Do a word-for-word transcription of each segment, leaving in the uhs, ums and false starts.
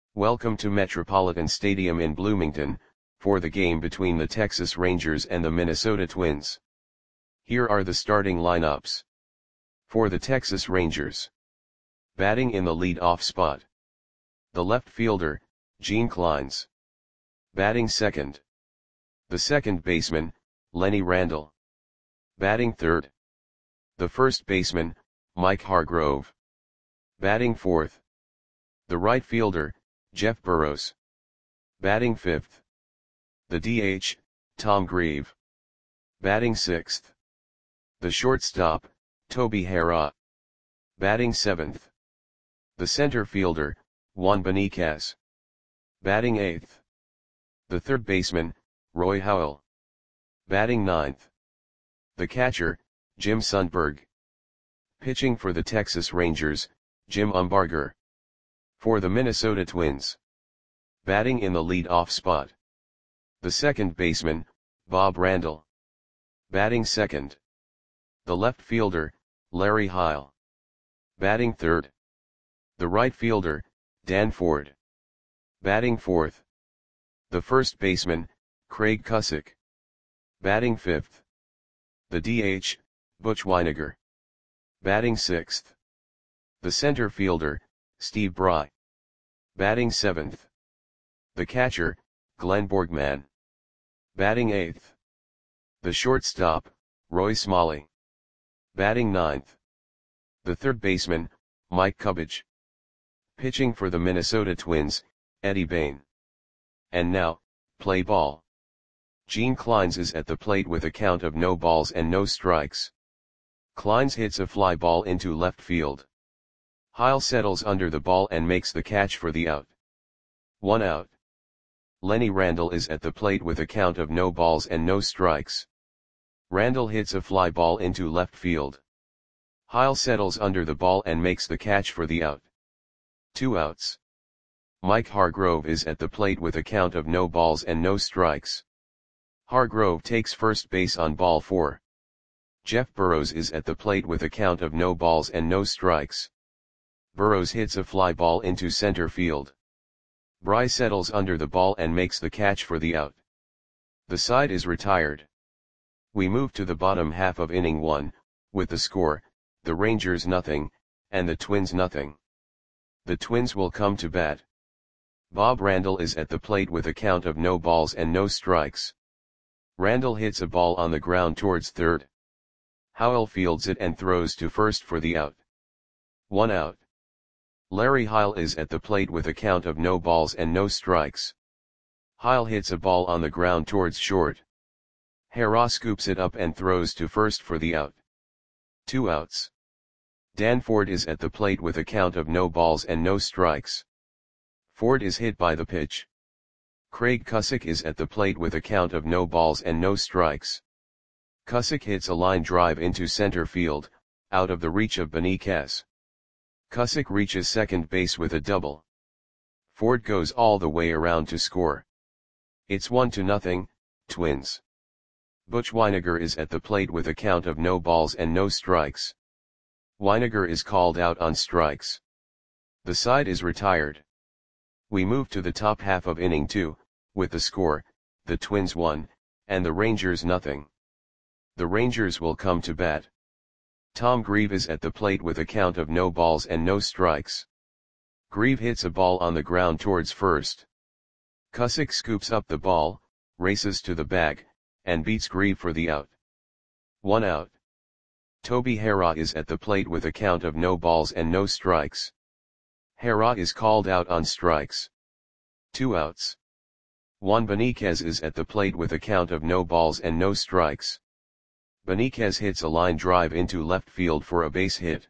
Welcome to Metropolitan Stadium in Bloomington, for the game between the Texas Rangers and the Minnesota Twins. Here are the starting lineups. For the Texas Rangers. Batting in the lead-off spot. The left fielder, Gene Clines. Batting second. The second baseman, Lenny Randle. Batting third. The first baseman, Mike Hargrove. Batting fourth. The right fielder, Jeff Burroughs. Batting fifth. The D H, Tom Grieve. Batting sixth. The shortstop, Toby Harrah. Batting seventh. The center fielder, Juan Beniquez. Batting eighth. The third baseman, Roy Howell. Batting ninth. The catcher, Jim Sundberg. Pitching for the Texas Rangers, Jim Umbarger. For the Minnesota Twins. Batting in the lead-off spot. The second baseman, Bob Randall. Batting second. The left fielder, Larry Heil. Batting third. The right fielder, Dan Ford. Batting fourth. The first baseman, Craig Cusick. Batting fifth. The D H, Butch Wynegar. Batting sixth. The center fielder, Steve Bry. Batting seventh. The catcher, Glenn Borgman. Batting eighth. The shortstop, Roy Smalley. Batting ninth. The third baseman, Mike Cubbage. Pitching for the Minnesota Twins, Eddie Bain. And now, play ball. Gene Clines is at the plate with a count of no balls and no strikes. Clines hits a fly ball into left field. Heil settles under the ball and makes the catch for the out. One out. Lenny Randle is at the plate with a count of no balls and no strikes. Randle hits a fly ball into left field. Heil settles under the ball and makes the catch for the out. Two outs. Mike Hargrove is at the plate with a count of no balls and no strikes. Hargrove takes first base on ball four. Jeff Burroughs is at the plate with a count of no balls and no strikes. Burroughs hits a fly ball into center field. Bry settles under the ball and makes the catch for the out. The side is retired. We move to the bottom half of inning one, with the score, the Rangers nothing, and the Twins nothing. The Twins will come to bat. Bob Randall is at the plate with a count of no balls and no strikes. Randall hits a ball on the ground towards third. Howell fields it and throws to first for the out. One out. Larry Heil is at the plate with a count of no balls and no strikes. Heil hits a ball on the ground towards short. Harrah scoops it up and throws to first for the out. Two outs. Dan Ford is at the plate with a count of no balls and no strikes. Ford is hit by the pitch. Craig Cusick is at the plate with a count of no balls and no strikes. Cusick hits a line drive into center field, out of the reach of Beniquez. Cusick reaches second base with a double. Ford goes all the way around to score. It's one to nothing, Twins. Butch Wynegar is at the plate with a count of no balls and no strikes. Wynegar is called out on strikes. The side is retired. We move to the top half of inning two, with the score, the Twins one, and the Rangers nothing. The Rangers will come to bat. Tom Grieve is at the plate with a count of no balls and no strikes. Grieve hits a ball on the ground towards first. Cusick scoops up the ball, races to the bag, and beats Grieve for the out. One out. Toby Harrah is at the plate with a count of no balls and no strikes. Harrah is called out on strikes. Two outs. Juan Beniquez is at the plate with a count of no balls and no strikes. Beniquez hits a line drive into left field for a base hit.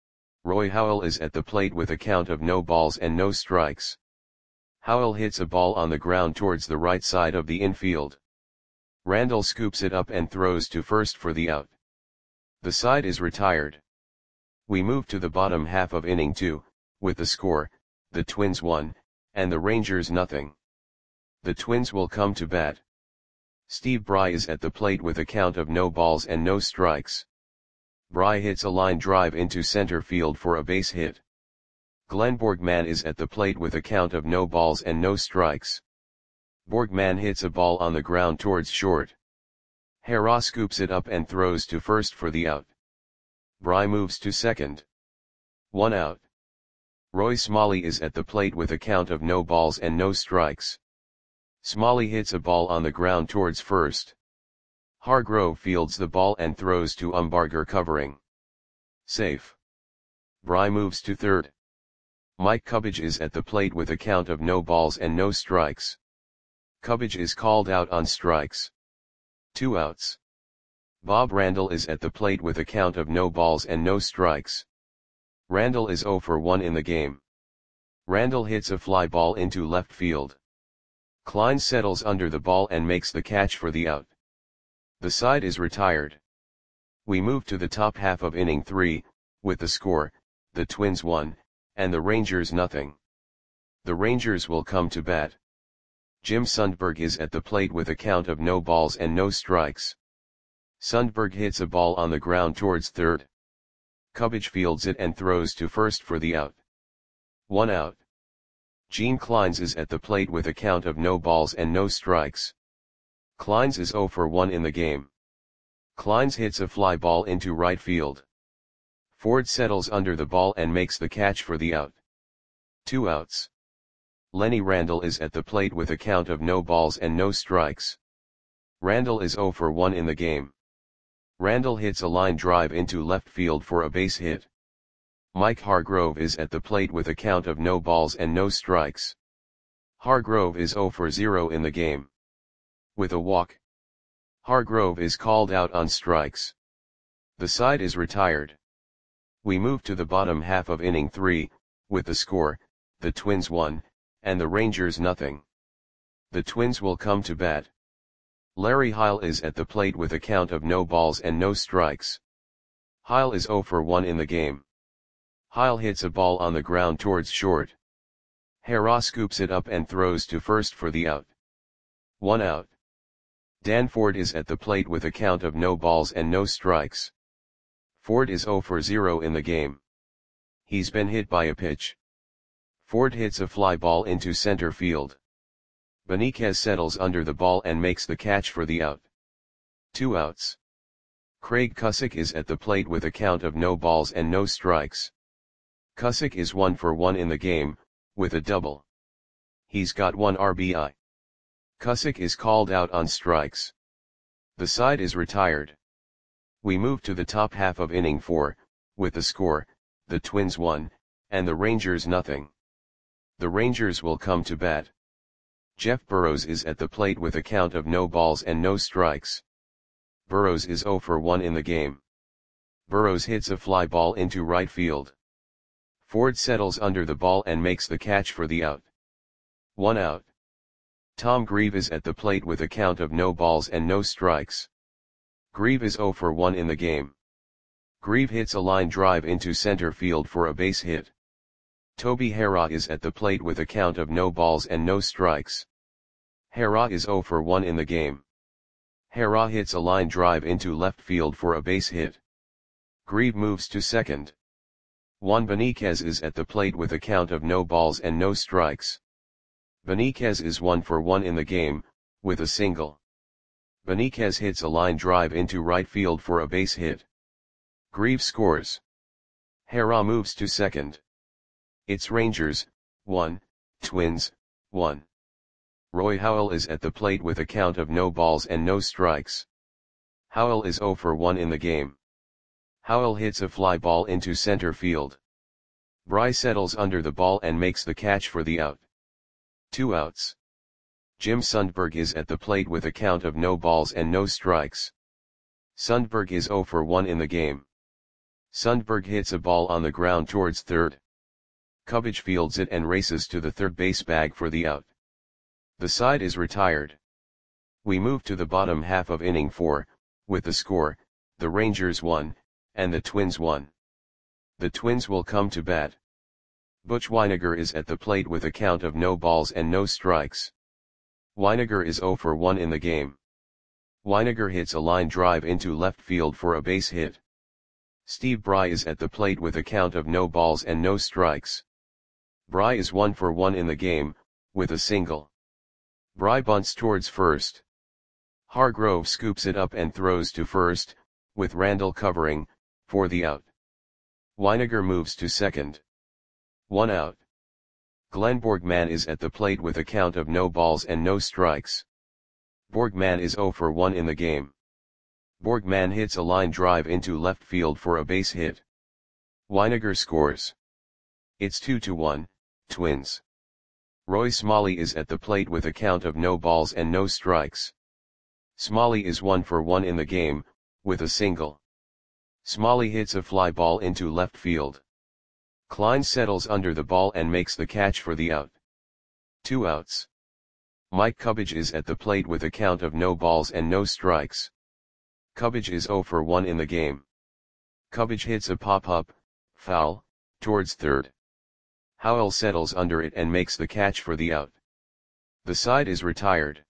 Roy Howell is at the plate with a count of no balls and no strikes. Howell hits a ball on the ground towards the right side of the infield. Randall scoops it up and throws to first for the out. The side is retired. We move to the bottom half of inning two, with the score, the Twins one, and the Rangers nothing. The Twins will come to bat. Steve Bry is at the plate with a count of no balls and no strikes. Bry hits a line drive into center field for a base hit. Glenn Borgman is at the plate with a count of no balls and no strikes. Borgman hits a ball on the ground towards short. Hara scoops it up and throws to first for the out. Bry moves to second. One out. Roy Smalley is at the plate with a count of no balls and no strikes. Smalley hits a ball on the ground towards first. Hargrove fields the ball and throws to Umbarger covering. Safe. Bry moves to third. Mike Cubbage is at the plate with a count of no balls and no strikes. Cubbage is called out on strikes. Two outs. Bob Randall is at the plate with a count of no balls and no strikes. Randall is oh for one in the game. Randall hits a fly ball into left field. Klein settles under the ball and makes the catch for the out. The side is retired. We move to the top half of inning three, with the score, the Twins one, and the Rangers nothing. The Rangers will come to bat. Jim Sundberg is at the plate with a count of no balls and no strikes. Sundberg hits a ball on the ground towards third. Cubbage fields it and throws to first for the out. One out. Gene Kleins is at the plate with a count of no balls and no strikes. Kleins is oh for one in the game. Kleins hits a fly ball into right field. Ford settles under the ball and makes the catch for the out. Two outs. Lenny Randall is at the plate with a count of no balls and no strikes. Randall is oh for one in the game. Randall hits a line drive into left field for a base hit. Mike Hargrove is at the plate with a count of no balls and no strikes. Hargrove is oh for zero in the game. With a walk. Hargrove is called out on strikes. The side is retired. We move to the bottom half of inning three, with the score, the Twins one, and the Rangers nothing. The Twins will come to bat. Larry Heil is at the plate with a count of no balls and no strikes. Heil is oh for one in the game. Heil hits a ball on the ground towards short. Hara scoops it up and throws to first for the out. One out. Dan Ford is at the plate with a count of no balls and no strikes. Ford is oh for zero in the game. He's been hit by a pitch. Ford hits a fly ball into center field. Beniquez settles under the ball and makes the catch for the out. Two outs. Craig Cusick is at the plate with a count of no balls and no strikes. Cusick is one for one in the game, with a double. He's got one R B I. Cusick is called out on strikes. The side is retired. We move to the top half of inning four, with the score, the Twins one, and the Rangers nothing. The Rangers will come to bat. Jeff Burrows is at the plate with a count of no balls and no strikes. Burrows is oh for one in the game. Burrows hits a fly ball into right field. Ford settles under the ball and makes the catch for the out. One out. Tom Grieve is at the plate with a count of no balls and no strikes. Grieve is oh for one in the game. Grieve hits a line drive into center field for a base hit. Toby Hara is at the plate with a count of no balls and no strikes. Hara is oh for one in the game. Hara hits a line drive into left field for a base hit. Grieve moves to second. Juan Beniquez is at the plate with a count of no balls and no strikes. Beniquez is one for one in the game, with a single. Beniquez hits a line drive into right field for a base hit. Grieve scores. Hara moves to second. It's Rangers, one, Twins, one. Roy Howell is at the plate with a count of no balls and no strikes. Howell is oh for one in the game. Howell hits a fly ball into center field. Bry settles under the ball and makes the catch for the out. Two outs. Jim Sundberg is at the plate with a count of no balls and no strikes. Sundberg is oh for one in the game. Sundberg hits a ball on the ground towards third. Cubbage fields it and races to the third base bag for the out. The side is retired. We move to the bottom half of inning four, with the score, the Rangers one, and the Twins one. The Twins will come to bat. Butch Weiniger is at the plate with a count of no balls and no strikes. Weiniger is oh for one in the game. Weiniger hits a line drive into left field for a base hit. Steve Bry is at the plate with a count of no balls and no strikes. Bry is one for one in the game, with a single. Bry bunts towards first. Hargrove scoops it up and throws to first, with Randall covering, for the out. Winegar moves to second. One out. Glenn Borgman is at the plate with a count of no balls and no strikes. Borgman is zero for one in the game. Borgman hits a line drive into left field for a base hit. Winegar scores. It's two to one, Twins. Roy Smalley is at the plate with a count of no balls and no strikes. Smalley is one for one in the game, with a single. Smalley hits a fly ball into left field. Klein settles under the ball and makes the catch for the out. Two outs. Mike Cubbage is at the plate with a count of no balls and no strikes. Cubbage is zero for one in the game. Cubbage hits a pop-up, foul, towards third. Howell settles under it and makes the catch for the out. The side is retired.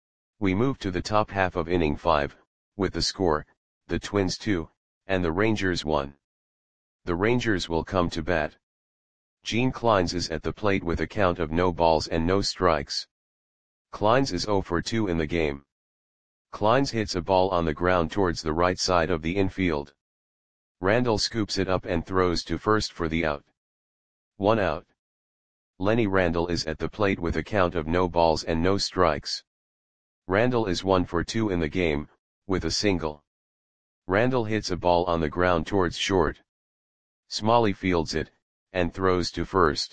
We move to the top half of inning five, with the score, the Twins two, and the Rangers one. The Rangers will come to bat. Gene Kleins is at the plate with a count of no balls and no strikes. Kleins is zero for two in the game. Kleins hits a ball on the ground towards the right side of the infield. Randall scoops it up and throws to first for the out. One out. Lenny Randall is at the plate with a count of no balls and no strikes. Randall is one for two in the game, with a single. Randall hits a ball on the ground towards short. Smalley fields it, and throws to first.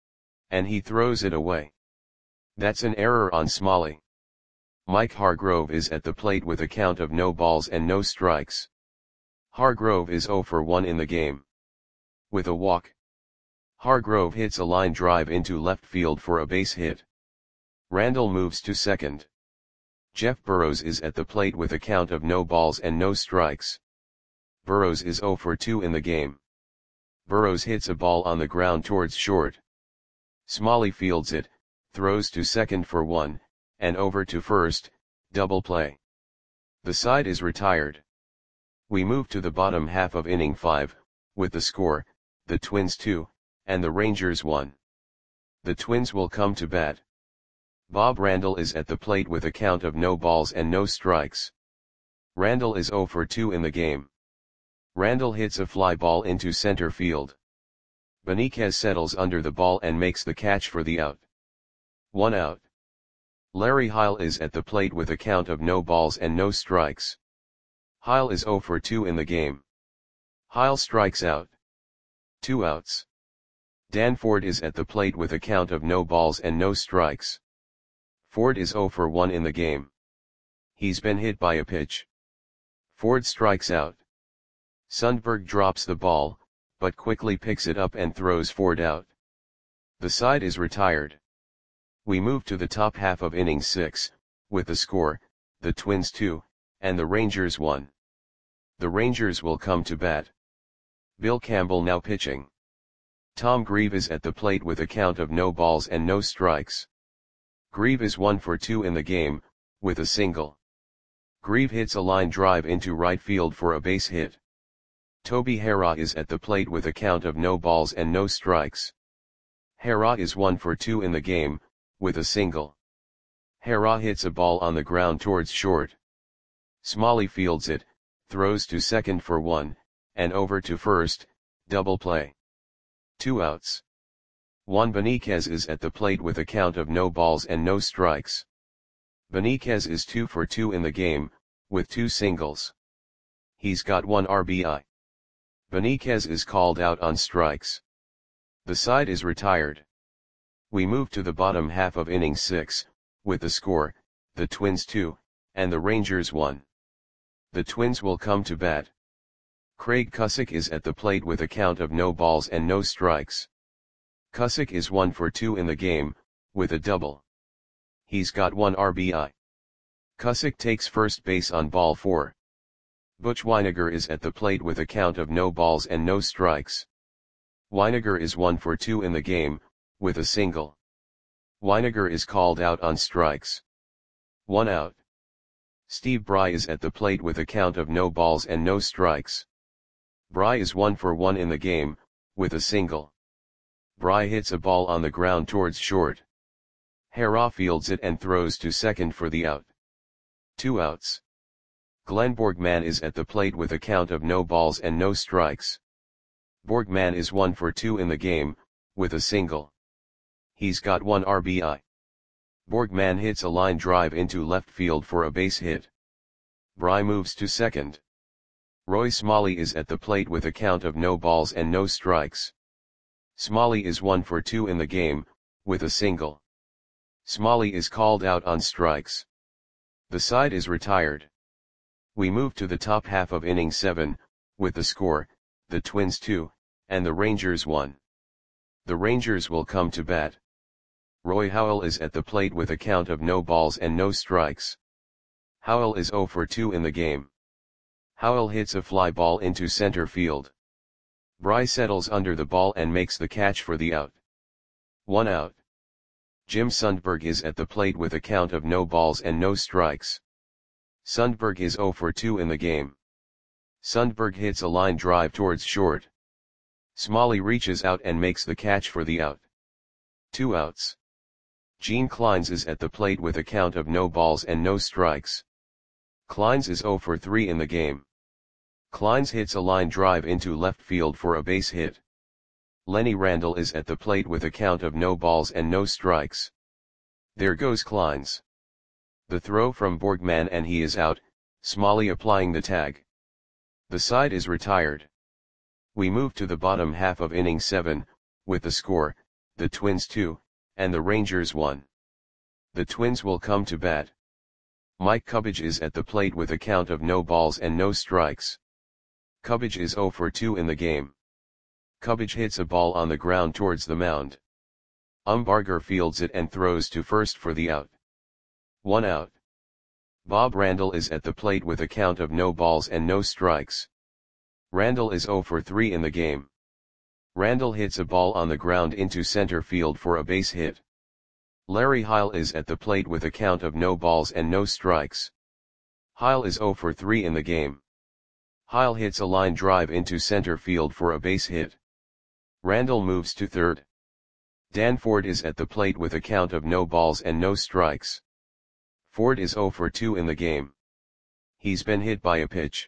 And he throws it away. That's an error on Smalley. Mike Hargrove is at the plate with a count of no balls and no strikes. Hargrove is zero for one in the game. With a walk. Hargrove hits a line drive into left field for a base hit. Randall moves to second. Jeff Burrows is at the plate with a count of no balls and no strikes. Burrows is zero for two in the game. Burrows hits a ball on the ground towards short. Smalley fields it, throws to second for one, and over to first, double play. The side is retired. We move to the bottom half of inning five, with the score, the Twins two, and the Rangers one. The Twins will come to bat. Bob Randall is at the plate with a count of no balls and no strikes. Randall is zero for two in the game. Randall hits a fly ball into center field. Benitez settles under the ball and makes the catch for the out. One out. Larry Heil is at the plate with a count of no balls and no strikes. Heil is zero for two in the game. Heil strikes out. Two outs. Dan Ford is at the plate with a count of no balls and no strikes. Ford is zero for one in the game. He's been hit by a pitch. Ford strikes out. Sundberg drops the ball, but quickly picks it up and throws Ford out. The side is retired. We move to the top half of inning six, with the score, the Twins two, and the Rangers one. The Rangers will come to bat. Bill Campbell now pitching. Tom Grieve is at the plate with a count of no balls and no strikes. Grieve is one for two in the game, with a single. Grieve hits a line drive into right field for a base hit. Toby Harrah is at the plate with a count of no balls and no strikes. Harrah is one for two in the game, with a single. Harrah hits a ball on the ground towards short. Smalley fields it, throws to second for one, and over to first, double play. Two outs. Juan Benitez is at the plate with a count of no balls and no strikes. Benitez is two for two in the game, with two singles. He's got one R B I. Benitez is called out on strikes. The side is retired. We move to the bottom half of inning six, with the score, the Twins two, and the Rangers one. The Twins will come to bat. Craig Cusick is at the plate with a count of no balls and no strikes. Cusick is one for two in the game, with a double. He's got one R B I. Cusick takes first base on ball four. Butch Winegar is at the plate with a count of no balls and no strikes. Winegar is one for two in the game, with a single. Winegar is called out on strikes. One out. Steve Bry is at the plate with a count of no balls and no strikes. Bry is one for one in the game, with a single. Bry hits a ball on the ground towards short. Hara fields it and throws to second for the out. Two outs. Glenn Borgman is at the plate with a count of no balls and no strikes. Borgman is one for two in the game, with a single. He's got one R B I. Borgman hits a line drive into left field for a base hit. Bry moves to second. Roy Smalley is at the plate with a count of no balls and no strikes. Smalley is one for two in the game, with a single. Smalley is called out on strikes. The side is retired. We move to the top half of inning seven, with the score, the Twins two, and the Rangers one. The Rangers will come to bat. Roy Howell is at the plate with a count of no balls and no strikes. Howell is oh for two in the game. Howell hits a fly ball into center field. Bry settles under the ball and makes the catch for the out. One out. Jim Sundberg is at the plate with a count of no balls and no strikes. Sundberg is oh for two in the game. Sundberg hits a line drive towards short. Smalley reaches out and makes the catch for the out. Two outs. Gene Kleins is at the plate with a count of no balls and no strikes. Kleins is oh for three in the game. Kleins hits a line drive into left field for a base hit. Lenny Randle is at the plate with a count of no balls and no strikes. There goes Kleins. The throw from Borgman and he is out, Smalley applying the tag. The side is retired. We move to the bottom half of inning seven, with the score, the Twins two, and the Rangers one. The Twins will come to bat. Mike Cubbage is at the plate with a count of no balls and no strikes. Cubbage is oh for two in the game. Cubbage hits a ball on the ground towards the mound. Umbarger fields it and throws to first for the out. One out. Bob Randall is at the plate with a count of no balls and no strikes. Randall is oh for three in the game. Randall hits a ball on the ground into center field for a base hit. Larry Heil is at the plate with a count of no balls and no strikes. Heil is oh for three in the game. Heil hits a line drive into center field for a base hit. Randall moves to third. Dan Ford is at the plate with a count of no balls and no strikes. Ford is oh for two in the game. He's been hit by a pitch.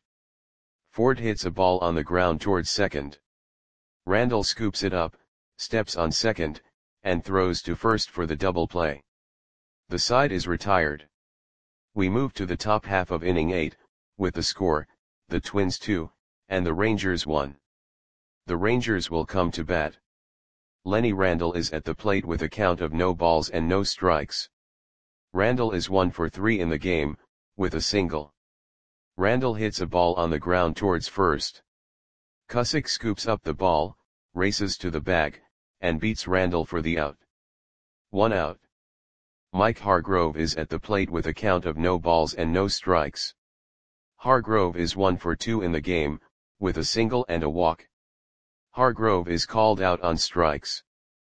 Ford hits a ball on the ground towards second. Randall scoops it up, steps on second, and throws to first for the double play. The side is retired. We move to the top half of inning eight, with the score, the Twins two, and the Rangers one. The Rangers will come to bat. Lenny Randle is at the plate with a count of no balls and no strikes. Randle is one for three in the game, with a single. Randle hits a ball on the ground towards first. Cusick scoops up the ball, races to the bag, and beats Randle for the out. One out. Mike Hargrove is at the plate with a count of no balls and no strikes. Hargrove is one for two in the game, with a single and a walk. Hargrove is called out on strikes.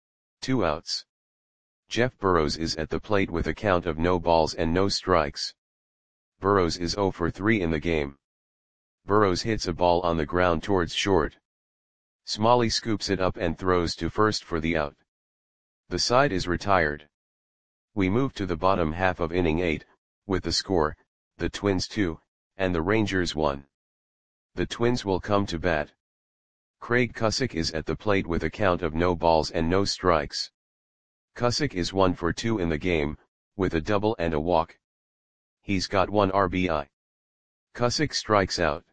Two outs. Jeff Burrows is at the plate with a count of no balls and no strikes. Burrows is oh for three in the game. Burrows hits a ball on the ground towards short. Smalley scoops it up and throws to first for the out. The side is retired. We move to the bottom half of inning eight, with the score, the Twins two, and the Rangers one. The Twins will come to bat. Craig Cusick is at the plate with a count of no balls and no strikes. Cusick is one for two in the game, with a double and a walk. He's got one R B I. Cusick strikes out.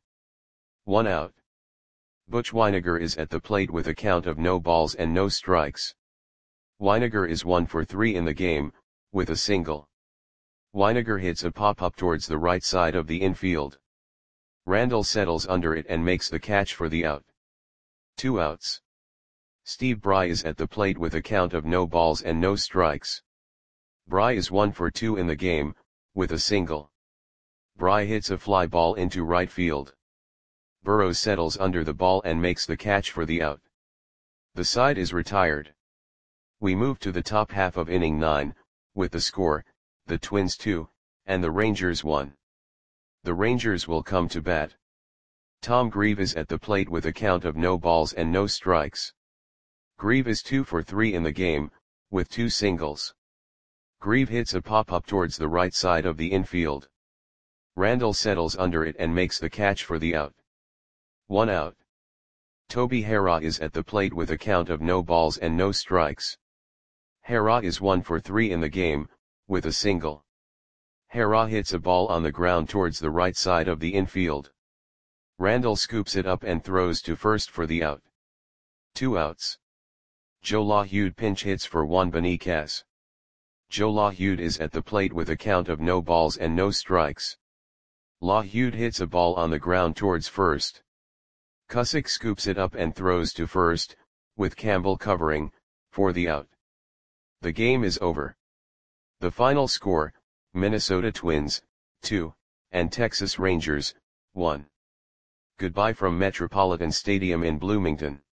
One out. Butch Weiniger is at the plate with a count of no balls and no strikes. Weiniger is one for three in the game, with a single. Weiniger hits a pop-up towards the right side of the infield. Randall settles under it and makes the catch for the out. Two outs. Steve Bry is at the plate with a count of no balls and no strikes. Bry is one for two in the game, with a single. Bry hits a fly ball into right field. Burrows settles under the ball and makes the catch for the out. The side is retired. We move to the top half of inning nine, with the score, the Twins two, and the Rangers one. The Rangers will come to bat. Tom Grieve is at the plate with a count of no balls and no strikes. Grieve is two for three in the game, with two singles. Grieve hits a pop-up towards the right side of the infield. Randall settles under it and makes the catch for the out. One out. Toby Harrah is at the plate with a count of no balls and no strikes. Harrah is one for three in the game, with a single. Harrah hits a ball on the ground towards the right side of the infield. Randall scoops it up and throws to first for the out. Two outs. Joe LaHude pinch hits for Juan Beniquez. Joe LaHude is at the plate with a count of no balls and no strikes. LaHude hits a ball on the ground towards first. Cusick scoops it up and throws to first, with Campbell covering, for the out. The game is over. The final score, Minnesota Twins, two, and Texas Rangers, one. Goodbye from Metropolitan Stadium in Bloomington.